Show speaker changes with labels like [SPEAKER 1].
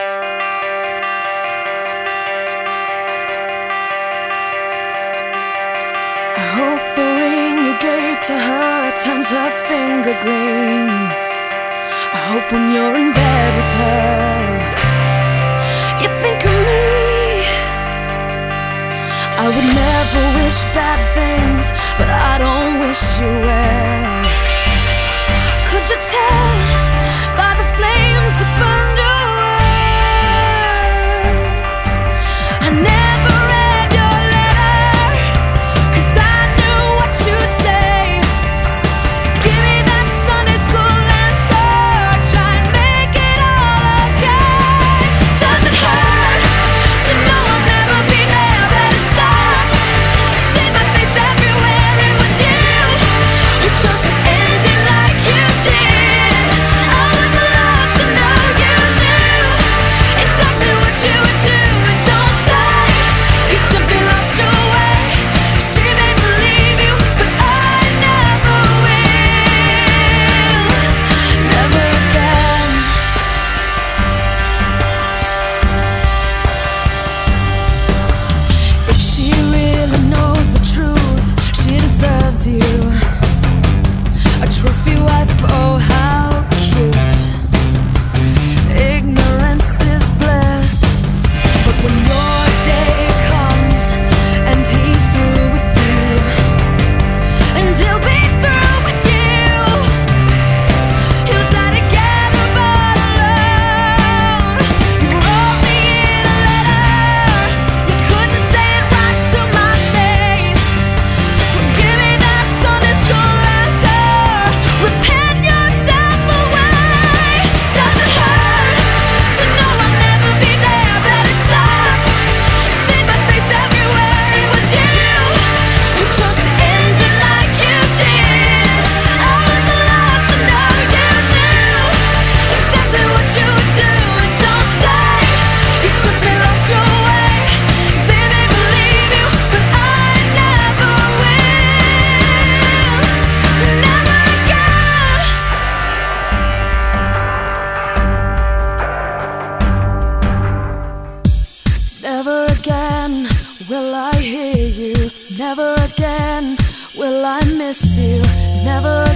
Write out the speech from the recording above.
[SPEAKER 1] I hope the ring you gave to her turns her finger green. I hope when you're in bed with her, you think of me. I would never wish bad things, but I don't wish you well. Could you tell by the flames that burned your eyes? I never read your letter, 'cause I knew what you'd say. Give me that Sunday school answer, try and make it all okay. Does it hurt to know I'll never be there, but it sucks? See my face everywhere, it was you who chose to end it like you did. I was the last to know you knew exactly what you would do. And don't say you simply lost your way. She may believe you, but I never will. Never again. If she really knows the truth, she deserves you. A trophy wife, oh how cute. Ignorance is bliss, but when your day comes and he's through with you, and he'll be through with you, you'll die together but alone. You wrote me in a letter, you couldn't say it right to my face. Well, give me that Sunday school answer, repent yourself away. Does it hurt to know I'll never be there, but it sucks? See my face everywhere, it was you who chose to end it like you did. I was the last to know you knew exactly what you would do. And don't say you simply lost your way. They may believe you, but I never will. Never again. Never again will I hear you. Never again will I miss you. Never